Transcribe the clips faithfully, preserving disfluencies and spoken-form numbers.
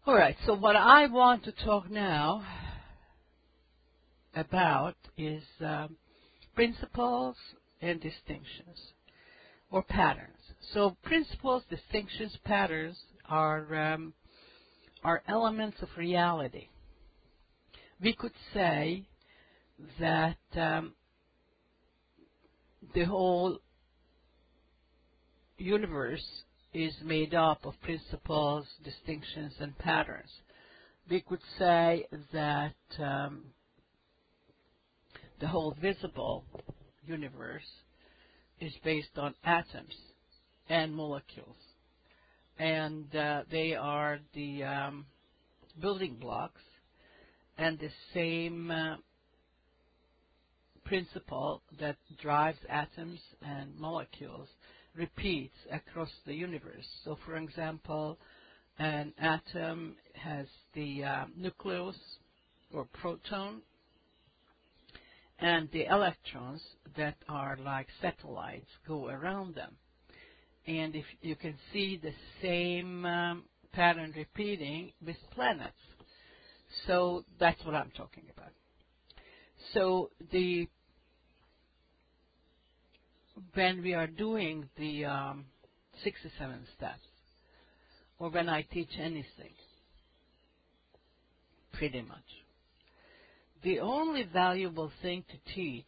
All right, so what I want to talk now about is um, principles and distinctions, or patterns. So principles, distinctions, patterns are, um, are elements of reality. We could say that um, the whole universe is made up of principles, distinctions, and patterns. We could say that um, the whole visible universe is based on atoms and molecules, and uh, they are the um, building blocks, and the same uh, principle that drives atoms and molecules repeats across the universe. So, for example, an atom has the uh, nucleus or proton, and the electrons that are like satellites go around them. And if you can see the same um, pattern repeating with planets. So that's what I'm talking about. So the when we are doing the um, sixty-seven steps, or when I teach anything, pretty much, the only valuable thing to teach,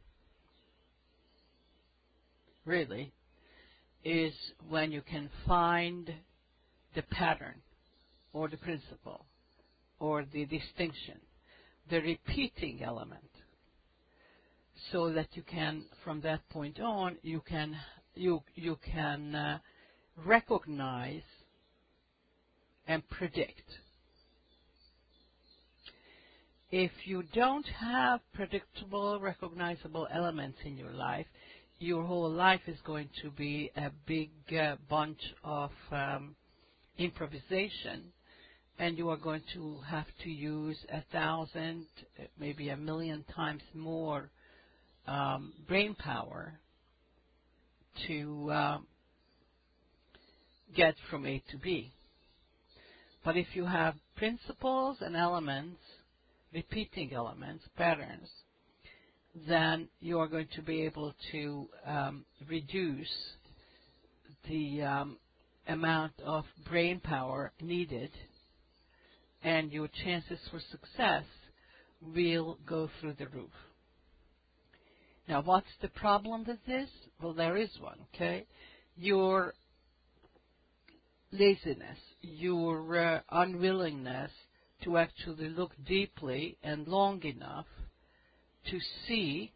really, is when you can find the pattern, or the principle, or the distinction, the repeating element, so that you can, from that point on, you can you you can uh, recognize and predict. If you don't have predictable, recognizable elements in your life, your whole life is going to be a big uh, bunch of um, improvisation, and you are going to have to use a thousand, maybe a million times more um, brain power to um, get from A to B. But if you have principles and elements, repeating elements, patterns, then you are going to be able to um, reduce the um, amount of brain power needed, and your chances for success will go through the roof. Now, what's the problem with this? Well, there is one, okay? Your laziness, your uh, unwillingness to actually look deeply and long enough to see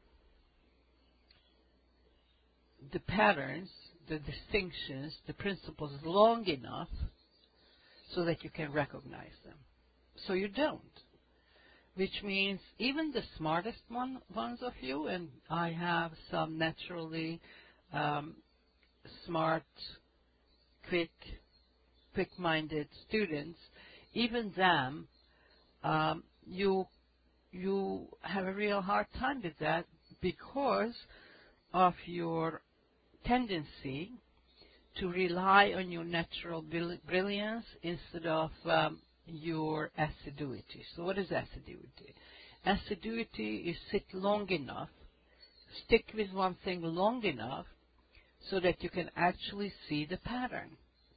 the patterns, the distinctions, the principles long enough so that you can recognize them. So you don't. Which means even the smartest one, ones of you, and I have some naturally um, smart, quick, quick-minded students, even them, um, you you have a real hard time with that because of your tendency to rely on your natural brilliance instead of um, your assiduity. So what is assiduity? Assiduity is sit long enough, stick with one thing long enough so that you can actually see the pattern.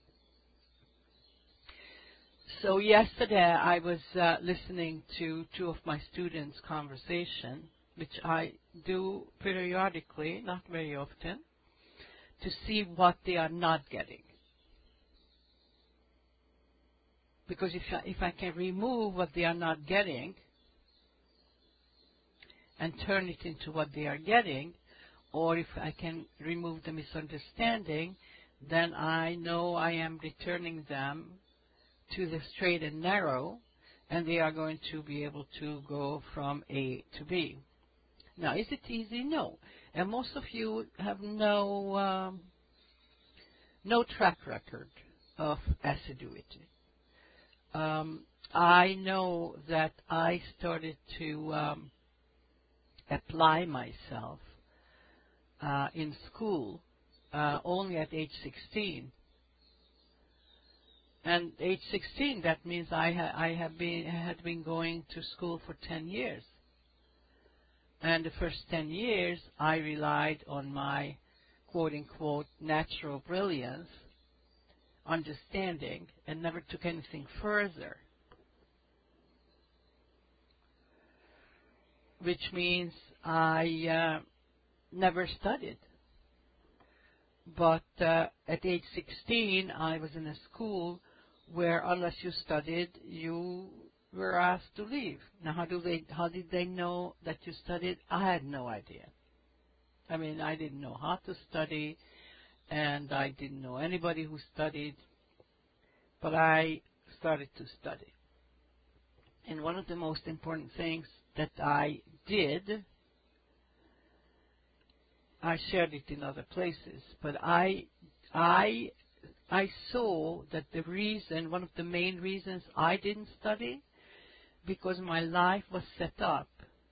So yesterday I was uh, listening to two of my students' conversation, which I do periodically, not very often, to see what they are not getting. Because if I, if I can remove what they are not getting and turn it into what they are getting, or if I can remove the misunderstanding, then I know I am returning them to the straight and narrow, and they are going to be able to go from A to B. Now, is it easy? No. And most of you have no um, no track record of assiduity. Um, I know that I started to um, apply myself uh, in school uh, only at age sixteen. And age sixteen, that means I, ha- I have been had been going to school for ten years. And the first ten years, I relied on my quote-unquote natural brilliance, understanding, and never took anything further. Which means I uh, never studied. But uh, at age sixteen, I was in a school where unless you studied, you were asked to leave. Now, how do they? How did they know that you studied? I had no idea. I mean, I didn't know how to study, and I didn't know anybody who studied, but I started to study. And one of the most important things that I did, I shared it in other places, but I, I, I saw that the reason, one of the main reasons I didn't study, because my life was set up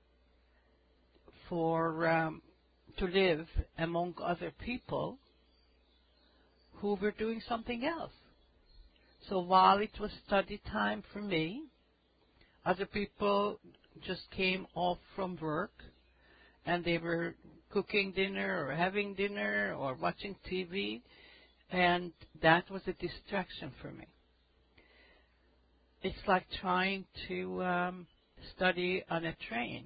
for um, to live among other people who were doing something else. So while it was study time for me, other people just came off from work and they were cooking dinner or having dinner or watching T V, and that was a distraction for me. It's like trying to um, study on a train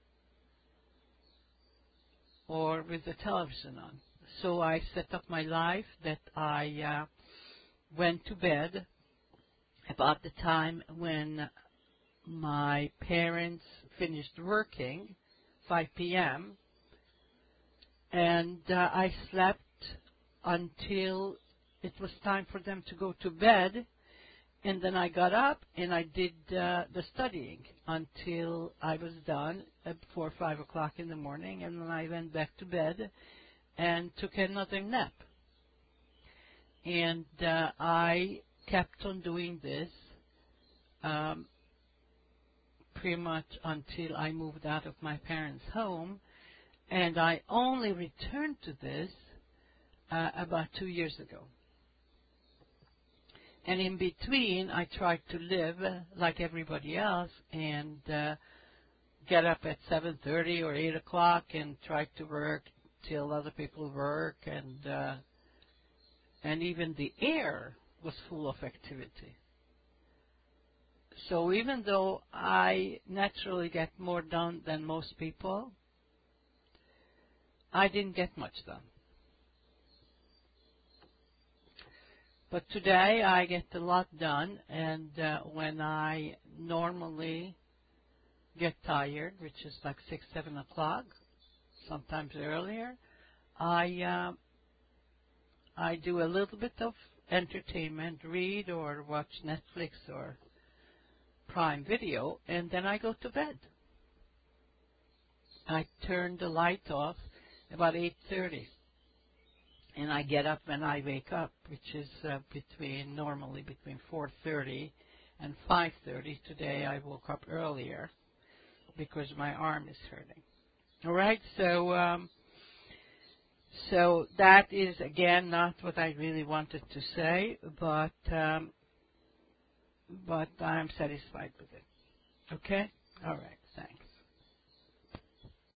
or with the television on. So I set up my life that I uh, went to bed about the time when my parents finished working, five p.m., and uh, I slept until it was time for them to go to bed, and then I got up and I did uh, the studying until I was done at four or five o'clock in the morning, and then I went back to bed and took another nap. And uh, I kept on doing this um, pretty much until I moved out of my parents' home, and I only returned to this uh, about two years ago. And in between, I tried to live uh, like everybody else and uh, get up at seven thirty or eight o'clock and try to work till other people work, and uh, and even the air was full of activity. So even though I naturally get more done than most people, I didn't get much done. But today I get a lot done, and uh, when I normally get tired, which is like six, seven o'clock, sometimes earlier, I uh, I do a little bit of entertainment, read or watch Netflix or Prime Video, and then I go to bed. I turn the light off about eight thirty. And I get up when I wake up, which is uh, between normally between four thirty and five thirty. Today I woke up earlier because my arm is hurting. All right, so um, so that is again not what I really wanted to say, but um, but I'm satisfied with it. Okay, all right.